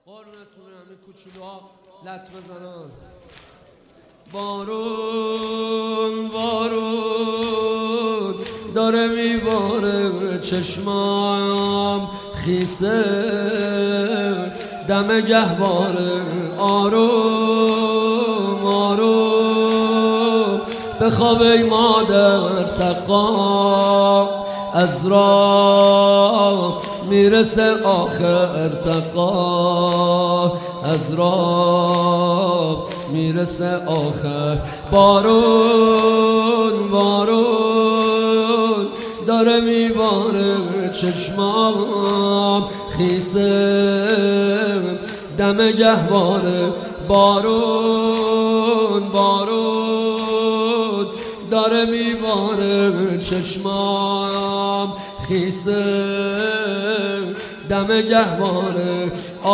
قرنتون همین کوچولوها لط بزنن. بارون بارون داره میباره چشمام خیسه دم گهواره آروم آروم بخواب ای مادر سقا از راه میرسه آخر سقا از راه میرسه آخر. بارون بارون داره میباره چشمام خیسه دم گهواره بارون بارون داره میباره چشمام خیسه دم گهواره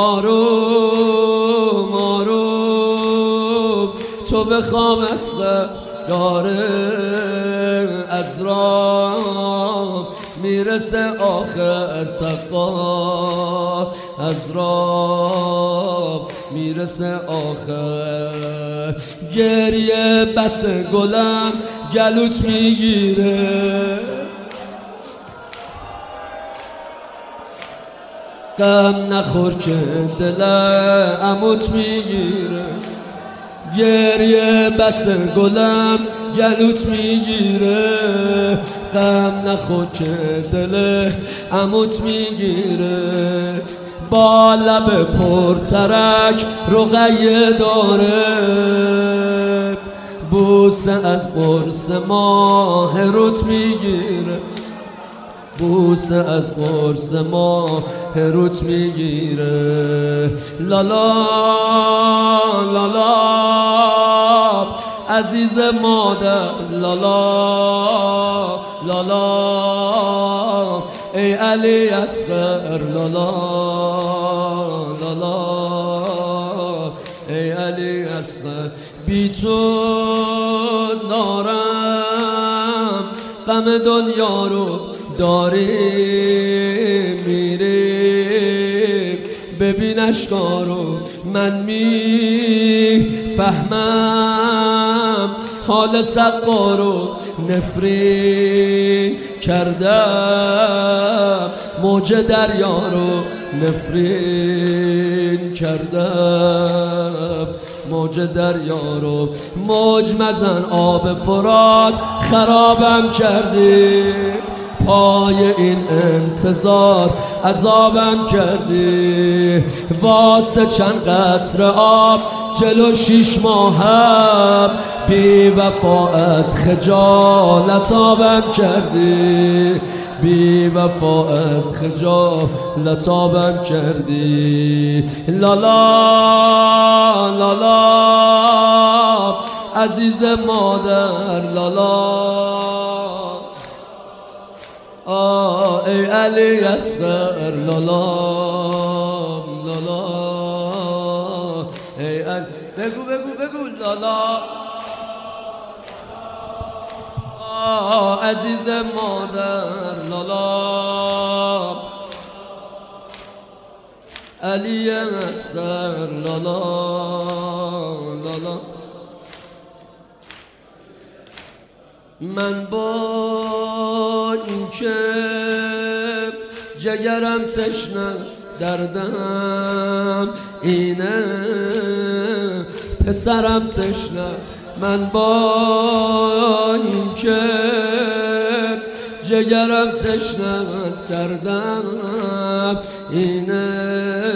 آروم آروم تو بخوام اصغر داره از راه میرسه آخر سقا از راه میرسه آخر. گریه بس گلم گلوت میگیره غم نخور که دل عموت میگیره. گریه بس گلم گلوت میگیره غم نخور که دل عموت میگیره. با لب پرترک رقیه داره بوسه از قرص ماه روت میگیره بوسه از قرص ماه روت میگیره. لالا لالا عزیز مادر لالا لالا ای علی اصغر لالا لالا ای علی اصغر. بی تو دارم غم دنیا رو داریم میریم ببین اشکارو من میفهمم حال سقارو نفرین کردم موج دریا رو نفرین کردم موج دریا رو. موج مزن آب فرات خرابم کردی پای این انتظار عذابم کردی واسه چند قطره آب جلو 6 ماهم بی وفا از خجالت آبم کردی بی وفا از خجالت آبم کردی. لالا لالا عزیز مادر لالا ای علی اصغر لالا لالا ای علی بگو بگو بگو لالا عزیز مادر لالا علی اصغر لالا لالا. من با اینکه جگرم تشنست دردم اینه پسرم تشنست. من با اینکه جگرم تشنست دردم اینه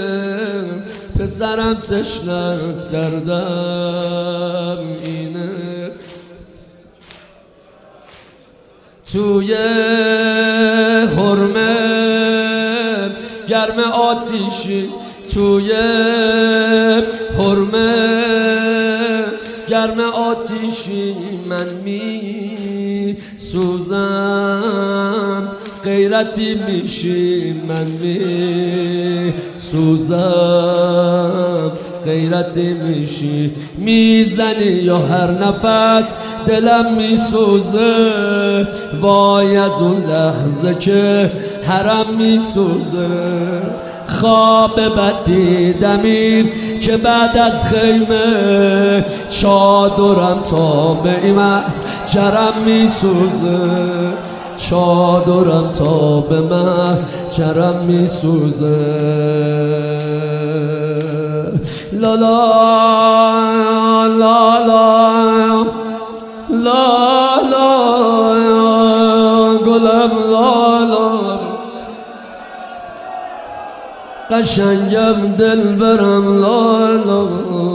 پسرم تشنست دردم اینه. توی حرمه گرم آتیشی توی حرمه گرم آتیشی من می سوزم غیرتی میشی من می سوزم غیرتی میشی. میزنی یا هر نفس دلم میسوزه وای از اون لحظه که حرم میسوزه خواب بد دیدم که بعد از خیمه چادرم تا به ایمن جرم میسوزه، چادرم تا به من جرم میسوزه. لا لا لا لا لا لا گلم لا لا قشنگم دل برم لا لا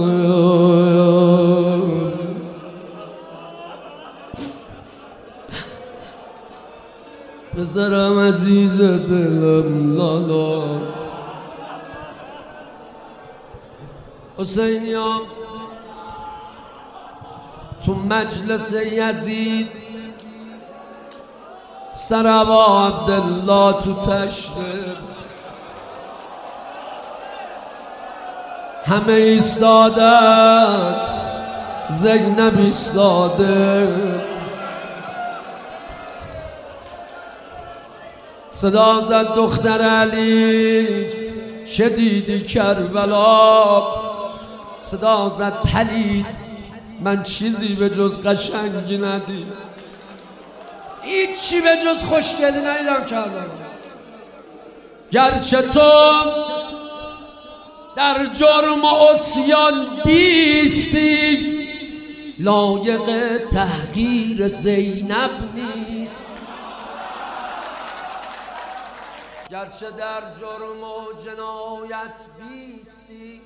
پسرم عزیز دلم لا لا. حسینیام تو مجلس یزید سروا عبدالله تو تشته همه ایستادن زینب ایستاده، صدا زد دختر علی چه دیدی کربلا، صدا زد پلید من چیزی به جز قشنگی ندیدم، هیچی به جز خوشگلی ندیدم کربلا. گرچه تو در جرم و عصیان بیستی لایق تحقیر زینب نیست، گرچه در جرم و جنایت بیستی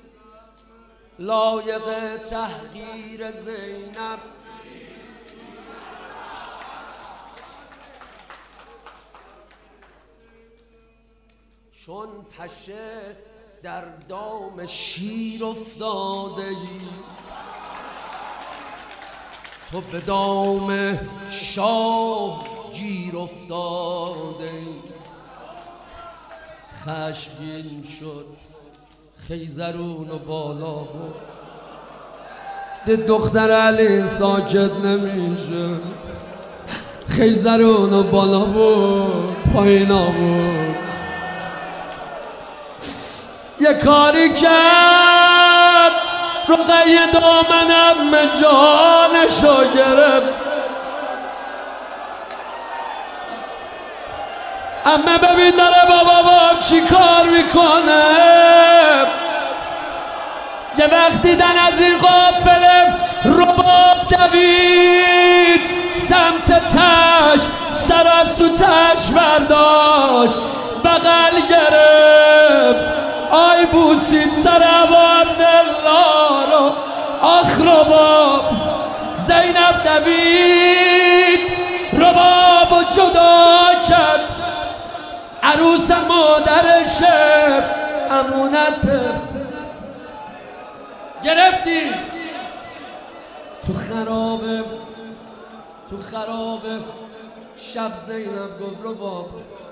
لایق تحقیر زینب. چون پشه در دام شیر افتاده ای تو به دام شاه گیر افتاده ای. خشمگین شد خیزرون و بالا بود، دختر علی ساکت نمیشه، خیزرون و بالا بود پایینا بود. یه کاری کرد رقیه دامنم به جانشو گرفت، امه ببین داره بابا چی کار میکنه. یه وقت دیدن از این قافله رباب دوید سمت تش، سر از تو تش برداشت بغل گرفت، آی بوسید سر ابا عبدالله رو، آخ رباب. زینب دوید رباب و جدا کرد، عروس مادرشه امونته گرفتی تو خرابه شب. زینب گفت رباب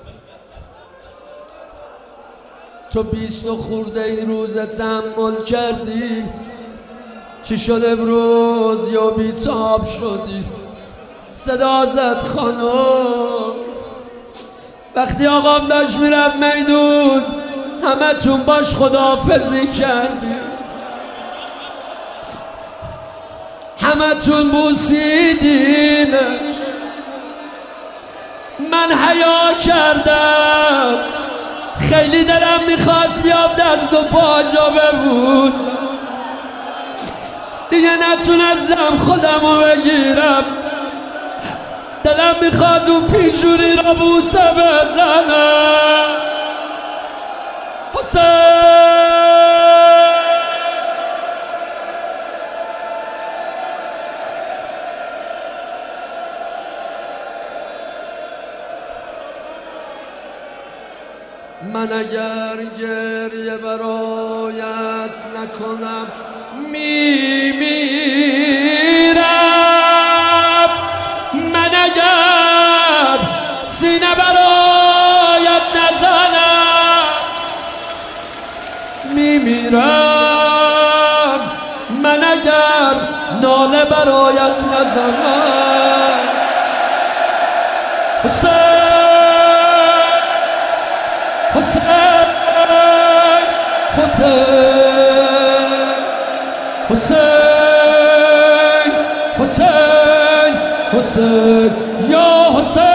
تو 20 خورده ای روز تحمل کردی، چی شد امروز یا بیتاب شدی؟ صدا زد خانم وقتی آقام داشت میرفت میدون همه تون باش خداحافظی کردی، همه تون بوسیدینش، من حیا کردم خیلی دلم میخواست بیام دست و پاجا ببوس، دیگه نتونستم خودمو بگیرم، دلم میخواد اون پیشونی رو بوسه بزنم. حسین من اگر گریه برایت نکنم میمیرم، من اگر سینه برایت نزنم میمیرم، من اگر ناله برایت نزنم. حسین حسین حسین حسین حسین حسین یا حسین